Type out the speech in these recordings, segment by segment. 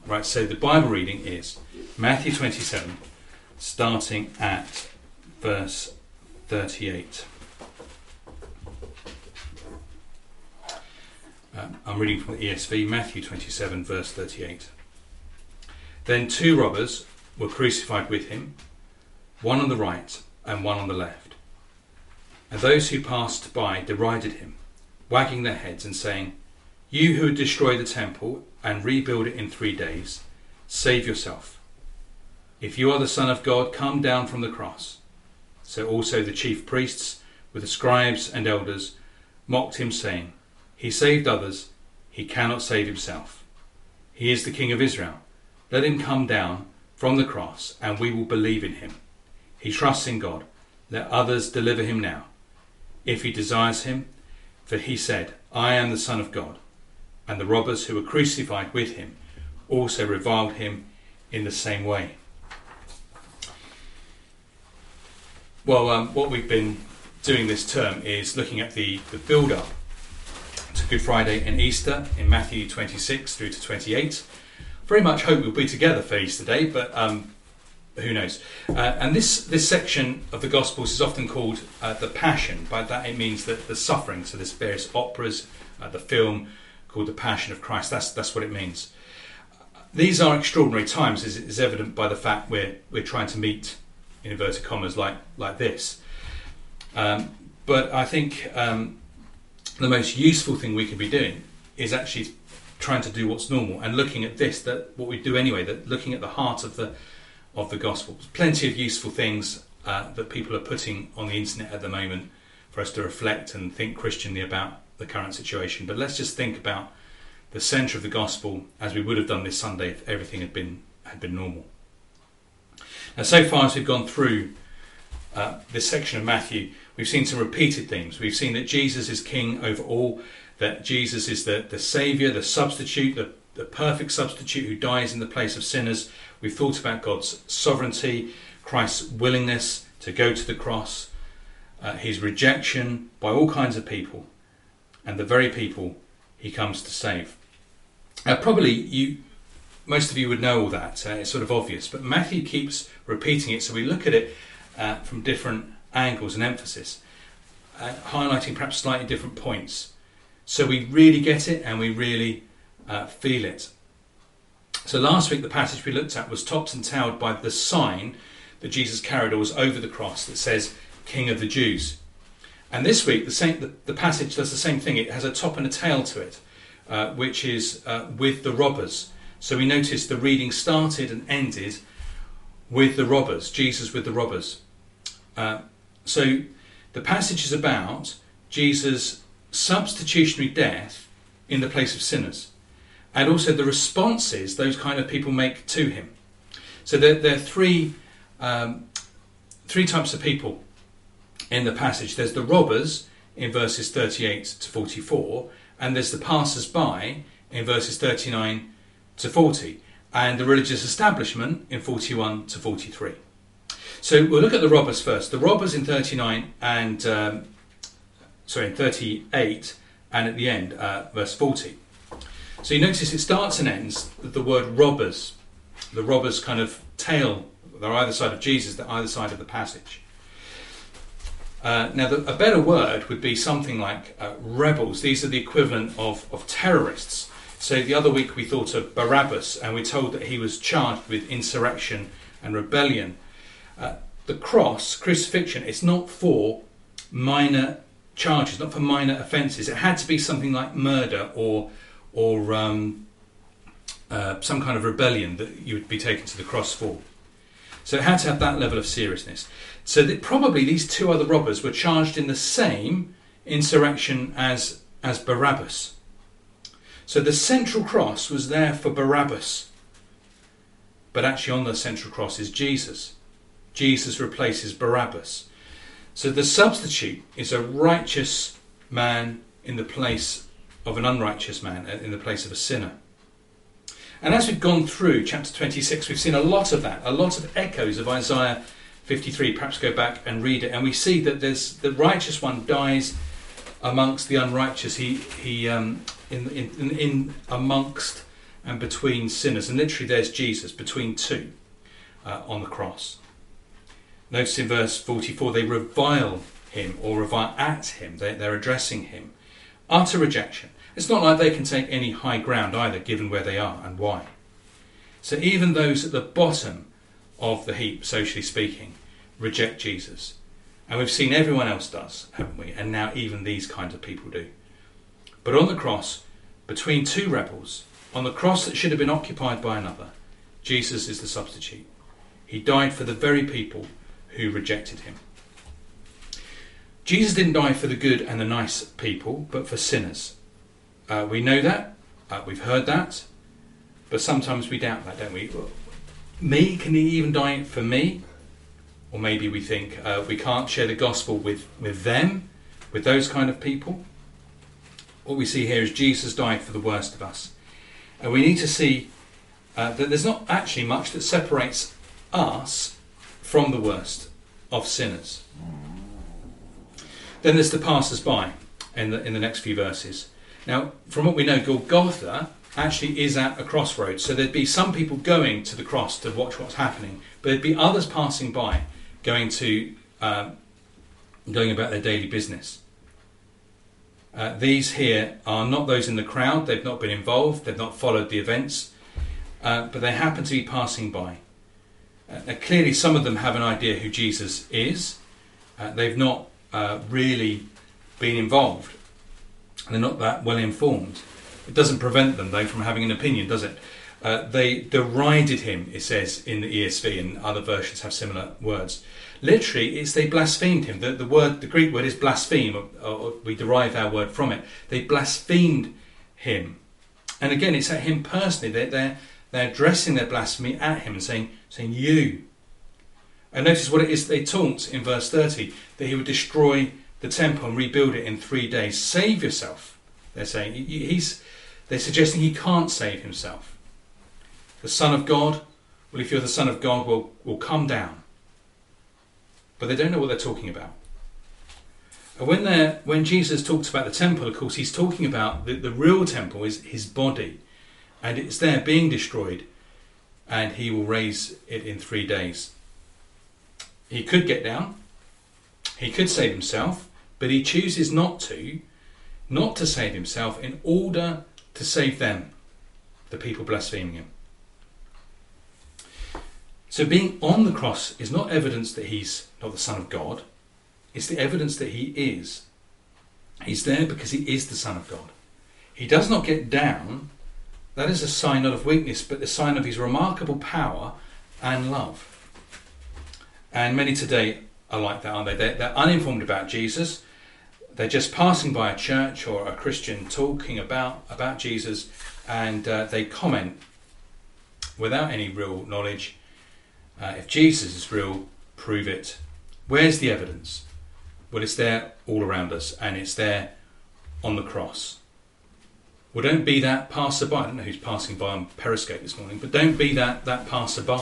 Right, so the Bible reading is Matthew 27, starting at verse 38. I'm reading from the ESV, Matthew 27, verse 38. Then 2 robbers were crucified with him, one on the right and one on the left. And those who passed by derided him, wagging their heads and saying, "You who would destroy the temple and rebuild it in 3 days, save yourself. If you are the Son of God, come down from the cross." So also the chief priests, with the scribes and elders, mocked him, saying, "He saved others, he cannot save himself. He is the King of Israel. Let him come down from the cross, and we will believe in him. He trusts in God. Let others deliver him now, if he desires him. For he said, 'I am the Son of God.'" And the robbers who were crucified with him also reviled him in the same way. Well, what we've been doing this term is looking at the build-up to Good Friday and Easter in Matthew 26 through to 28. Very much hope we'll be together for Easter Day, but who knows. And this section of the Gospels is often called the Passion. By that it means that the suffering. So there's various operas, the film called The Passion of Christ. That's what it means. These are extraordinary times, as is evident by the fact we're trying to meet, in inverted commas, like this. But I think the most useful thing we could be doing is actually trying to do what's normal and looking at this, that what we do anyway, that looking at the heart of the gospel. There's plenty of useful things that people are putting on the internet at the moment for us to reflect and think Christianly about the current situation. But let's just think about the centre of the gospel as we would have done this Sunday if everything had been normal. Now, so far as we've gone through this section of Matthew, we've seen some repeated themes. We've seen that Jesus is king over all, that Jesus is the saviour, the substitute, the perfect substitute who dies in the place of sinners. We've thought about God's sovereignty, Christ's willingness to go to the cross, his rejection by all kinds of people, and the very people he comes to save. Probably most of you would know all that. It's sort of obvious, but Matthew keeps repeating it, so we look at it from different angles and emphasis, highlighting perhaps slightly different points, so we really get it and we really feel it. So last week the passage we looked at was topped and tailed by the sign that Jesus carried or was over the cross that says King of the Jews. And this week the passage does the same thing. It has a top and a tail to it, which is with the robbers. So we notice the reading started and ended with the robbers, Jesus with the robbers. So the passage is about Jesus' substitutionary death in the place of sinners, and also the responses those kind of people make to him. So there are three types of people in the passage. There's the robbers in verses 38 to 44, and there's the passers-by in verses 39 to 40, and the religious establishment in 41 to 43. So we'll look at the robbers first. The robbers in 39 and in 38, and at the end, verse 40. So you notice it starts and ends with the word robbers. The robbers kind of tail. They're either side of Jesus, they're either side of the passage. Now, a better word would be something like rebels. These are the equivalent of terrorists. So the other week we thought of Barabbas, and we're told that he was charged with insurrection and rebellion. The cross, crucifixion, it's not for minor charges, not for minor offences. It had to be something like murder or some kind of rebellion that you would be taken to the cross for. So it had to have that level of seriousness. So that probably these two other robbers were charged in the same insurrection as Barabbas. So the central cross was there for Barabbas, but actually on the central cross is Jesus. Jesus replaces Barabbas. So the substitute is a righteous man in the place of an unrighteous man, in the place of a sinner. And as we've gone through chapter 26, we've seen a lot of that, a lot of echoes of Isaiah 53. Perhaps go back and read it, and we see that there's the righteous one dies amongst the unrighteous. He in amongst and between sinners. And literally there's Jesus between two on the cross. Notice in verse 44, they revile him or revile at him. They're addressing him. Utter rejection. It's not like they can take any high ground either, given where they are and why. So even those at the bottom of the heap, socially speaking, reject Jesus. And we've seen everyone else does, haven't we? And now even these kinds of people do. But on the cross, between two rebels, on the cross that should have been occupied by another, Jesus is the substitute. He died for the very people who rejected him. Jesus didn't die for the good and the nice people, but for sinners. We know that, we've heard that, but sometimes we doubt that, don't we? Me? Can he even die for me? Or maybe we think we can't share the gospel with them, with those kind of people. What we see here is Jesus died for the worst of us. And we need to see that there's not actually much that separates us from the worst of sinners. Then there's the passers-by in the next few verses. Now, from what we know, Golgotha actually is at a crossroads. So there'd be some people going to the cross to watch what's happening, but there'd be others passing by, going about their daily business. These here are not those in the crowd. They've not been involved. They've not followed the events, but they happen to be passing by. Now, clearly, some of them have an idea who Jesus is. They've not really been involved. They're not that well informed. It doesn't prevent them, though, from having an opinion, does it? They derided him, it says in the ESV, and other versions have similar words. Literally, it's they blasphemed him. The Greek word is blaspheme, or we derive our word from it. They blasphemed him. And again, it's at him personally. They're addressing their blasphemy at him and saying you. And notice what it is they taunt in verse 30, that he would destroy the temple and rebuild it in 3 days. Save yourself, they're saying. They're suggesting he can't save himself. The Son of God, well, if you're the Son of God, will come down. But they don't know what they're talking about. And when Jesus talks about the temple, of course, he's talking about the real temple is his body. And it's there being destroyed, and he will raise it in 3 days. He could get down. He could save himself, but he chooses not to save himself in order to save them, the people blaspheming him. So being on the cross is not evidence that he's not the Son of God. It's the evidence that he is. He's there because he is the Son of God. He does not get down. That is a sign not of weakness, but the sign of his remarkable power and love. And many today are like that, aren't they? They're uninformed about Jesus. They're just passing by a church or a Christian talking about Jesus, and they comment without any real knowledge. If Jesus is real, prove it. Where's the evidence? Well, it's there all around us, and it's there on the cross. Well, don't be that passerby. I don't know who's passing by on Periscope this morning, but don't be that passerby.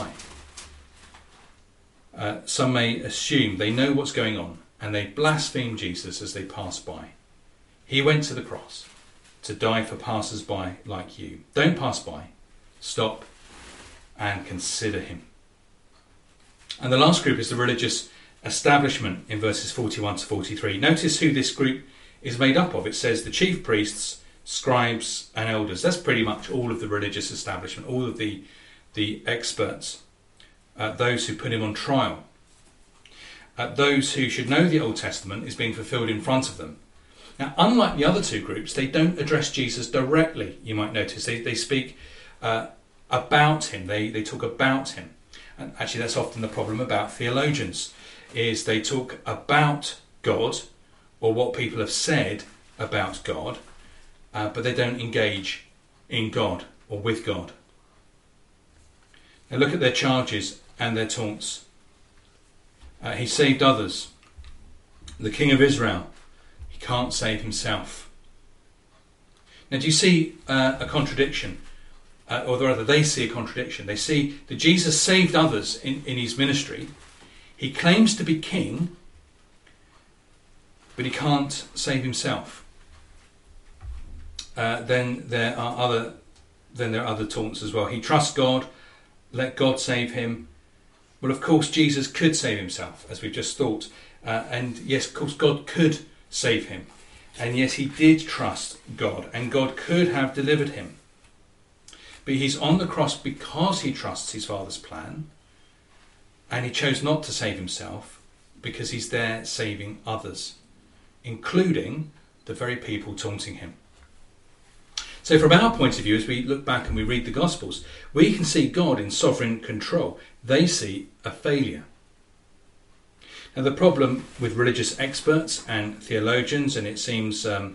Some may assume they know what's going on, and they blaspheme Jesus as they pass by. He went to the cross to die for passers-by like you. Don't pass by. Stop and consider him. And the last group is the religious establishment in verses 41 to 43. Notice who this group is made up of. It says the chief priests, scribes and elders. That's pretty much all of the religious establishment, all of the experts, those who put him on trial. Those who should know the Old Testament is being fulfilled in front of them. Now, unlike the other two groups, they don't address Jesus directly, you might notice. They speak about him. They talk about him. And actually, that's often the problem about theologians, is they talk about God or what people have said about God, but they don't engage in God or with God. Now look at their charges and their taunts. He saved others. The King of Israel, he can't save himself. Now do you see a contradiction? Or rather, they see a contradiction. They see that Jesus saved others in his ministry. He claims to be king, but he can't save himself. Then there are other then there are other taunts as well. He trusts God, let God save him. Well, of course, Jesus could save himself, as we've just thought. And yes, of course, God could save him. And yes, he did trust God, and God could have delivered him. But he's on the cross because he trusts his Father's plan, and he chose not to save himself because he's there saving others, including the very people taunting him. So from our point of view, as we look back and we read the Gospels, we can see God in sovereign control. They see a failure. Now the problem with religious experts and theologians, and it seems from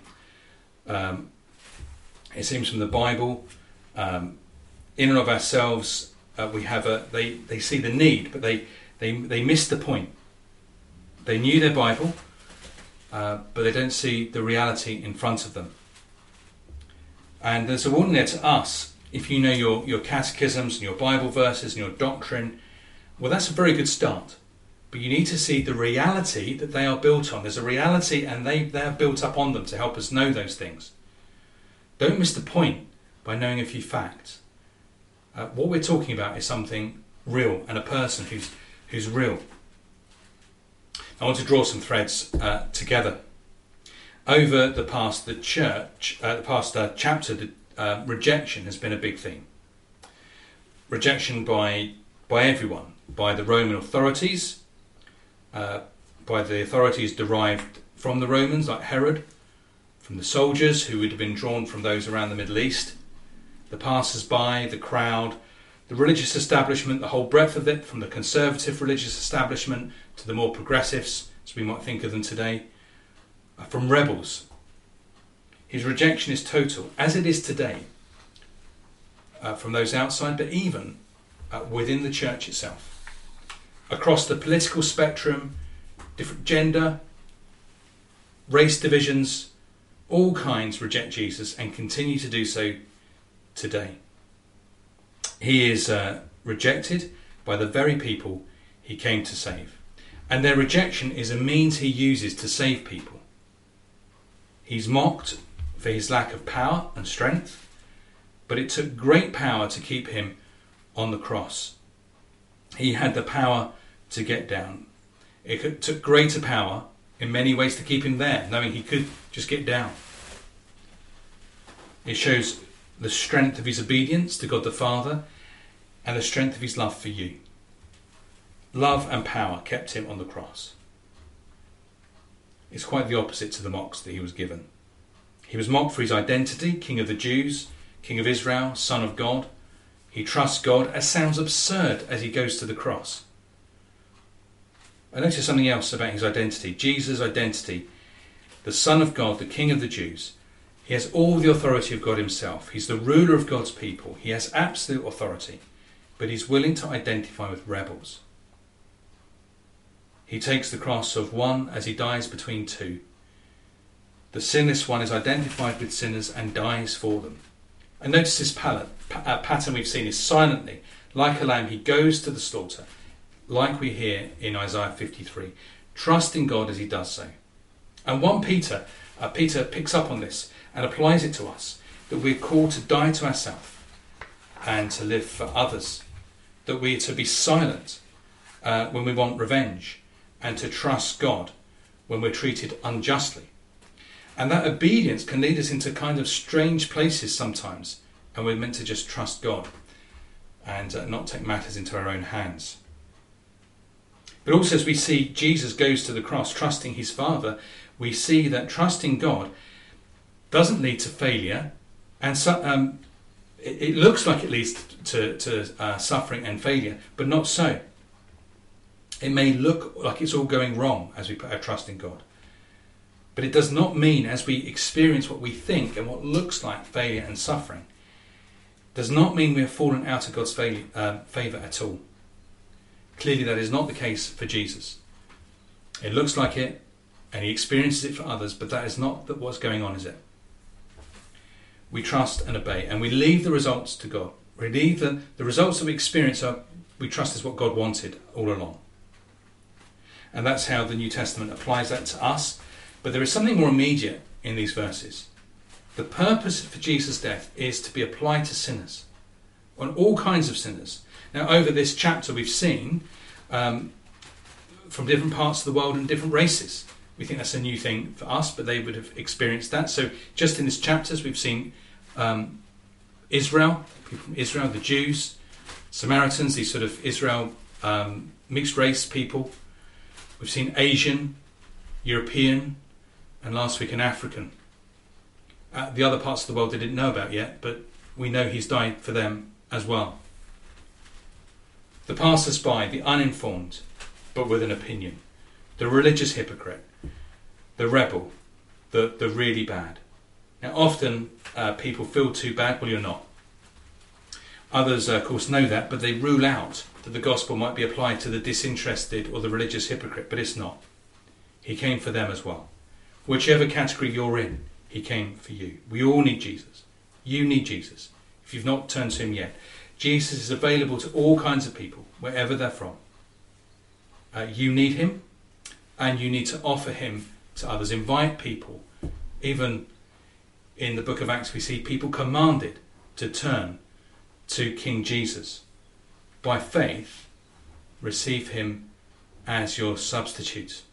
the Bible, in and of ourselves, we have they see the need, but they miss the point. They knew their Bible, but they don't see the reality in front of them. And there's a warning there to us. If you know your catechisms and your Bible verses and your doctrine, well, that's a very good start. But you need to see the reality that they are built on. There's a reality, and they are built up on them to help us know those things. Don't miss the point by knowing a few facts. What we're talking about is something real, and a person who's real. I want to draw some threads together. Over the past, the chapter, rejection has been a big theme. Rejection by everyone, by the Roman authorities, by the authorities derived from the Romans, like Herod, from the soldiers who would have been drawn from those around the Middle East, the passers-by, the crowd, the religious establishment, the whole breadth of it, from the conservative religious establishment to the more progressives, as we might think of them today, from rebels. His rejection is total, as it is today, from those outside, but even within the church itself. Across the political spectrum, different gender, race divisions, all kinds reject Jesus and continue to do so today. He is rejected by the very people he came to save. And their rejection is a means he uses to save people. He's mocked for his lack of power and strength, but it took great power to keep him on the cross. He had the power to get down. It took greater power in many ways to keep him there, knowing he could just get down. It shows the strength of his obedience to God the Father and the strength of his love for you. Love and power kept him on the cross. It's quite the opposite to the mocks that he was given. He was mocked for his identity, King of the Jews, King of Israel, Son of God. He trusts God, as sounds absurd as he goes to the cross. I noticed something else about his identity. Jesus' identity, the Son of God, the King of the Jews. He has all the authority of God himself. He's the ruler of God's people. He has absolute authority, but he's willing to identify with rebels. He takes the cross of one as he dies between two. The sinless one is identified with sinners and dies for them. And notice this pattern we've seen is silently, like a lamb, he goes to the slaughter, like we hear in Isaiah 53, trusting God as he does so. And 1 Peter picks up on this and applies it to us, that we're called to die to ourselves and to live for others, that we're to be silent when we want revenge, and to trust God when we're treated unjustly. And that obedience can lead us into kind of strange places sometimes, and we're meant to just trust God and not take matters into our own hands. But also, as we see Jesus goes to the cross trusting his Father, we see that trusting God doesn't lead to failure, and it looks like it leads to suffering and failure, but not so. It may look like it's all going wrong as we put our trust in God. But it does not mean, as we experience what we think and what looks like failure and suffering, does not mean we have fallen out of God's favour at all. Clearly that is not the case for Jesus. It looks like it, and he experiences it for others, but that is not what's going on, is it? We trust and obey, and we leave the results to God. We leave the results that we experience, we trust is what God wanted all along. And that's how the New Testament applies that to us. But there is something more immediate in these verses. The purpose for Jesus' death is to be applied to sinners, on all kinds of sinners. Now, over this chapter, we've seen from different parts of the world and different races. We think that's a new thing for us, but they would have experienced that. So just in these chapters, we've seen Israel, people from Israel, the Jews, Samaritans, these sort of Israel mixed race people. We've seen Asian, European, and last week an African. The other parts of the world they didn't know about yet, but we know he's died for them as well. The passers-by, the uninformed, but with an opinion. The religious hypocrite, the rebel, the really bad. Now often people feel too bad, well you're not. Others of course know that, but they rule out that the gospel might be applied to the disinterested or the religious hypocrite, but it's not. He came for them as well. Whichever category you're in, he came for you. We all need Jesus. You need Jesus. If you've not turned to him yet, Jesus is available to all kinds of people, wherever they're from. You need him, and you need to offer him to others. Invite people. Even in the book of Acts we see people commanded to turn to King Jesus. By faith, receive him as your substitute.